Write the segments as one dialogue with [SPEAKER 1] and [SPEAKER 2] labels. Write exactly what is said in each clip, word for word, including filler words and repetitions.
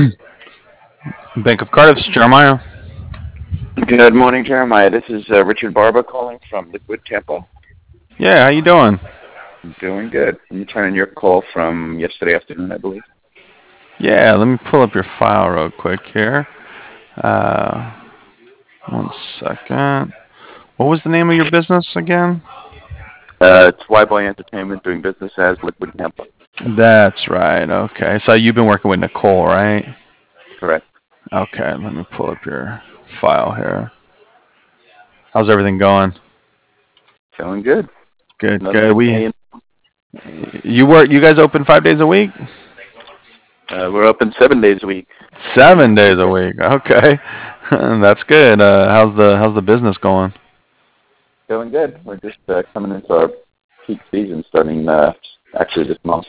[SPEAKER 1] Bank of Cardiff, Jeremiah.
[SPEAKER 2] Good morning, Jeremiah. This is uh, Richard Barba calling from Liquid Tampa.
[SPEAKER 1] Yeah, how you doing?
[SPEAKER 2] I'm doing good. I'm returning your call from yesterday afternoon, I believe.
[SPEAKER 1] Yeah, let me pull up your file real quick here. Uh, one second. What was the name of your business again?
[SPEAKER 2] Uh, it's Y Boy Entertainment doing business as Liquid Tampa.
[SPEAKER 1] That's right. Okay, so you've been working with Nicole, right?
[SPEAKER 2] Correct.
[SPEAKER 1] Okay, let me pull up your file here. How's everything going?
[SPEAKER 2] Going good.
[SPEAKER 1] Good,
[SPEAKER 2] Another
[SPEAKER 1] good.
[SPEAKER 2] good
[SPEAKER 1] We,
[SPEAKER 2] day. In,
[SPEAKER 1] you work, you guys open five days a week?
[SPEAKER 2] uh, we're open seven days a week, Monday
[SPEAKER 1] Seven
[SPEAKER 2] through
[SPEAKER 1] days a
[SPEAKER 2] Tuesday.
[SPEAKER 1] week. Okay, that's good. Uh, how's the how's the business going?
[SPEAKER 2] Going good. We're just uh, coming into our peak season starting uh, actually this month.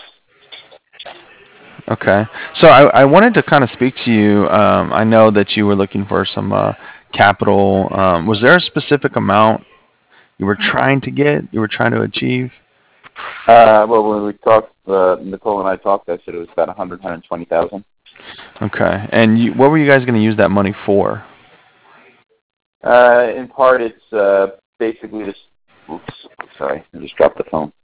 [SPEAKER 1] Okay. So I, I wanted to kind of speak to you. Um, I know that you were looking for some uh, capital. Um, was there a specific amount you were trying to get, you were trying to achieve?
[SPEAKER 2] Uh, well, when we talked, uh, Nicole and I talked, I said it was about one hundred, one hundred twenty thousand.
[SPEAKER 1] Okay. And you, what were you guys going to use that money for?
[SPEAKER 2] Uh, in part, it's uh, basically just. Oops, sorry, I just dropped the phone.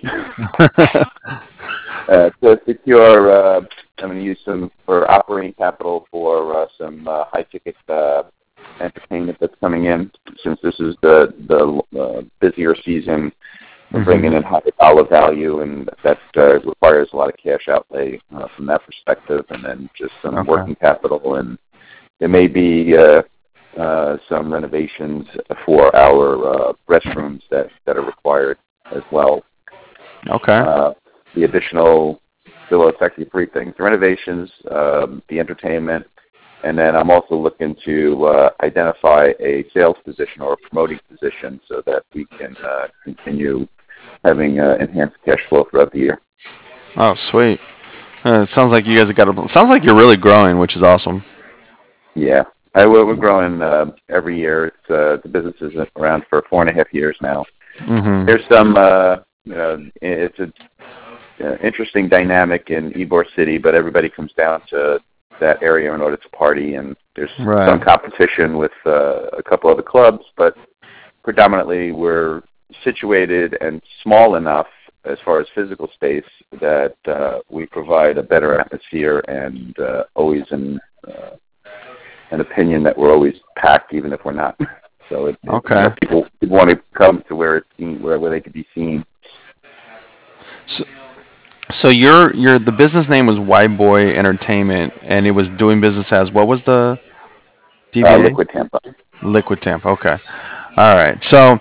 [SPEAKER 2] uh, to secure, uh, I'm going to use some for operating capital for uh, some uh, high ticket uh, entertainment that's coming in. Since this is the the uh, busier season, we're
[SPEAKER 1] hmm
[SPEAKER 2] bringing in high dollar value, and that uh, requires a lot of cash outlay uh, from that perspective, and then just some
[SPEAKER 1] Okay.
[SPEAKER 2] working capital, and there may be uh, uh, some renovations for our uh, restrooms that, that are required as well.
[SPEAKER 1] Okay.
[SPEAKER 2] Uh, the additional, well, it's actually three things: the renovations, um, the entertainment, and then I'm also looking to uh, identify a sales position or a promoting position so that we can uh, continue having uh, enhanced cash flow throughout the year.
[SPEAKER 1] Oh, sweet. Uh, it sounds like you guys have got a, sounds like you're really growing, which is awesome.
[SPEAKER 2] Yeah, I, we're we're growing uh, every year. It's, uh, the business is around for four and a half years now.
[SPEAKER 1] hmm
[SPEAKER 2] There's some, uh, you know, it's a uh, interesting dynamic in Ybor City, but everybody comes down to that area in order to party, and there's some
[SPEAKER 1] Right.
[SPEAKER 2] competition with uh, a couple other clubs, but predominantly we're situated and small enough as far as physical space that uh, we provide a better atmosphere and uh, always an, uh, an opinion that we're always packed, even if we're not. So it, it, you know,
[SPEAKER 1] Okay.
[SPEAKER 2] people, people want to come to where it's seen, where where they could be seen.
[SPEAKER 1] So, so your your the business name was Y Boy Entertainment, and it was doing business as what was the
[SPEAKER 2] Uh,
[SPEAKER 1] D B A?
[SPEAKER 2] Liquid Tampa,
[SPEAKER 1] Liquid Tampa. Okay. All right. So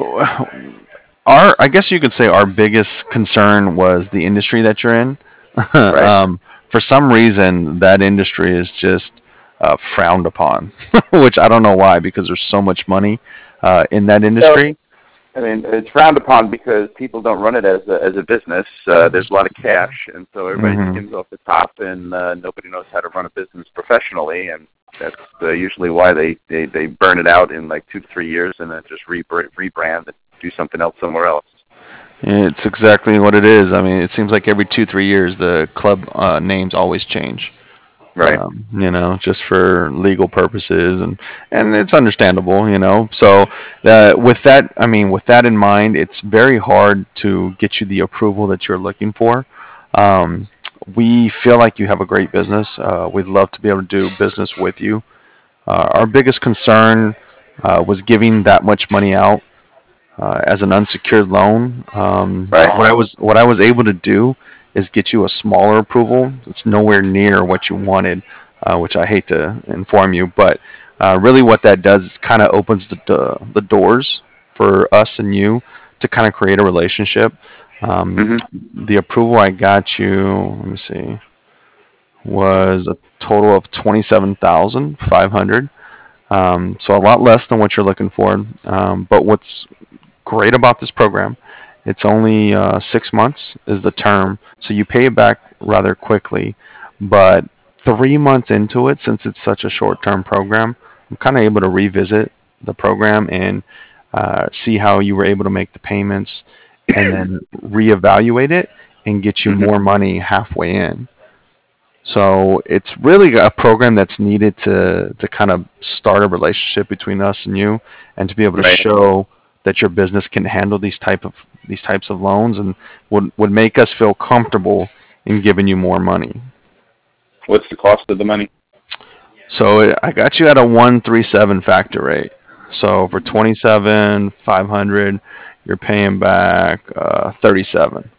[SPEAKER 1] our I guess you could say our biggest concern was the industry that you're in.
[SPEAKER 2] right?
[SPEAKER 1] um, for some reason, that industry is just uh, frowned upon, which I don't know why, because there's so much money uh, in that
[SPEAKER 2] So
[SPEAKER 1] industry.
[SPEAKER 2] I mean, it's frowned upon because people don't run it as a, as a business. Uh, there's a lot of cash, and so everybody
[SPEAKER 1] hmm
[SPEAKER 2] skims off the top, and uh, nobody knows how to run a business professionally, and that's uh, usually why they, they, they burn it out in like two to three years, and then just rebr- rebrand and do something else somewhere else.
[SPEAKER 1] It's exactly what it is. I mean, it seems like every two, three years, the club uh, names always change.
[SPEAKER 2] Right.
[SPEAKER 1] Um, you know, just for legal purposes, and and it's understandable, you know. So uh, with that, I mean, with that in mind, it's very hard to get you the approval that you're looking for. Um, we feel like you have a great business. Uh, we'd love to be able to do business with you. Uh, our biggest concern uh, was giving that much money out uh, as an unsecured loan. Um,
[SPEAKER 2] Right.
[SPEAKER 1] what I was what I was able to do is get you a smaller approval. It's nowhere near what you wanted, uh, which I hate to inform you, but uh, really what that does is kind of opens the the the doors for us and you to kind of create a relationship. Um,
[SPEAKER 2] hmm
[SPEAKER 1] the approval I got you, let me see, was a total of twenty seven thousand five hundred. Um, so a lot less than what you're looking for. Um, but what's great about this program. It's only uh, six months is the term, so you pay it back rather quickly. But three months into it, since it's such a short-term program, I'm kind of able to revisit the program and uh, see how you were able to make the payments, and then reevaluate it and get you
[SPEAKER 2] hmm
[SPEAKER 1] more money halfway in. So it's really a program that's needed to to kind of start a relationship between us and you, and to be able to
[SPEAKER 2] Right.
[SPEAKER 1] show that your business can handle these type of these types of loans, and would would make us feel comfortable in giving you more money.
[SPEAKER 2] What's the cost of the money?
[SPEAKER 1] So I got you at a one three seven factor rate. So for twenty seven five hundred, you're paying back uh, thirty seven.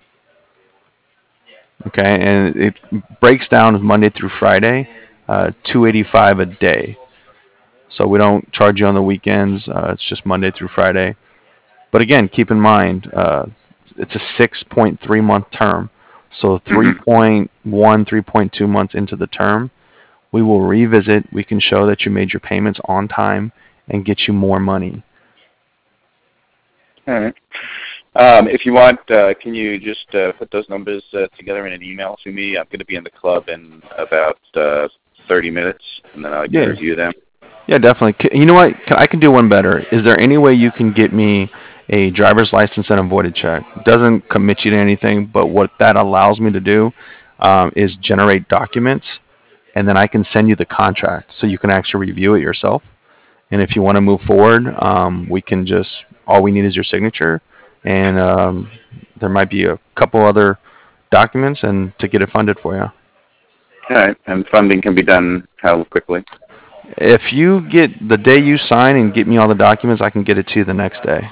[SPEAKER 1] Okay, and it breaks down Monday through Friday, uh, two eighty five a day. So we don't charge you on the weekends. Uh, it's just Monday through Friday. But again, keep in mind, uh, it's a six point three month term. So three
[SPEAKER 2] Hmm.
[SPEAKER 1] point one, three point two months into the term, we will revisit. We can show that you made your payments on time and get you more money.
[SPEAKER 2] All right. Um, if you want, uh, can you just uh, put those numbers uh, together in an email to me? I'm going to be in the club in about uh, thirty minutes, and then I can
[SPEAKER 1] Yeah,
[SPEAKER 2] review them.
[SPEAKER 1] yeah, definitely. C- You know what? C- I can do one better. Is there any way you can get me a driver's license and a voided check? Doesn't commit you to anything, but what that allows me to do um, is generate documents, and then I can send you the contract so you can actually review it yourself. And if you want to move forward, um, we can just all we need is your signature, and um, there might be a couple other documents, and to get it funded for you.
[SPEAKER 2] All right. And funding can be done how quickly?
[SPEAKER 1] If you get the day you sign and get me all the documents, I can get it to you the next day.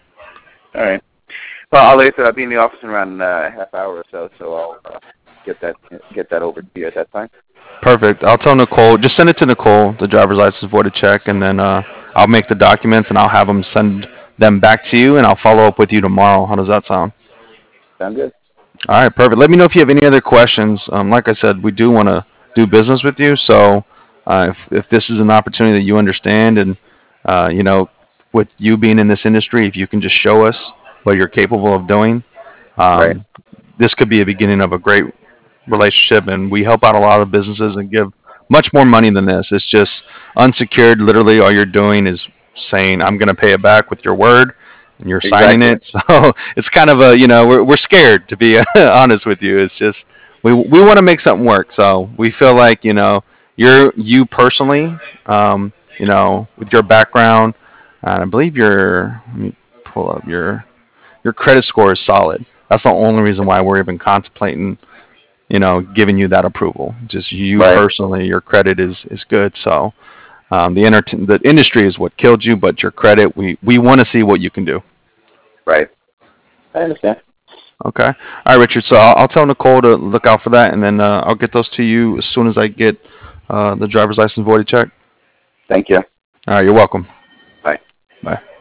[SPEAKER 2] All right. Well, I'll, like I said, I'll be in the office in around uh, a half hour or so, so I'll uh, get that get that over to you at that time.
[SPEAKER 1] Perfect. I'll tell Nicole. Just send it to Nicole, the driver's license voided check, and then uh, I'll make the documents and I'll have them send them back to you, and I'll follow up with you tomorrow. How does that sound?
[SPEAKER 2] Sound good?
[SPEAKER 1] All right, perfect. Let me know if you have any other questions. Um, like I said, we do want to do business with you, so uh, if if this is an opportunity that you understand, and uh, you know, with you being in this industry, if you can just show us what you're capable of doing,
[SPEAKER 2] Right.
[SPEAKER 1] um, this could be a beginning of a great relationship, and we help out a lot of businesses and give much more money than this. It's just unsecured. Literally, all you're doing is saying, "I'm going to pay it back with your word," and you're signing
[SPEAKER 2] Exactly.
[SPEAKER 1] it. So it's kind of a, you know, we're we're scared, to be honest with you. It's just we we want to make something work. So we feel like, you know, you're you personally, um, you know, with your background, and I believe your let me pull up your your credit score is solid. That's the only reason why we're even contemplating, you know, giving you that approval. Just you
[SPEAKER 2] Right.
[SPEAKER 1] personally, your credit is is good. So um, the inter- the industry is what killed you, but your credit, we we want to see what you can do.
[SPEAKER 2] Right. I understand.
[SPEAKER 1] Okay. All right, Richard. So I'll, I'll tell Nicole to look out for that, and then uh, I'll get those to you as soon as I get uh, the driver's license voided check.
[SPEAKER 2] Thank you.
[SPEAKER 1] All right. You're welcome.
[SPEAKER 2] Bye.
[SPEAKER 1] Bye.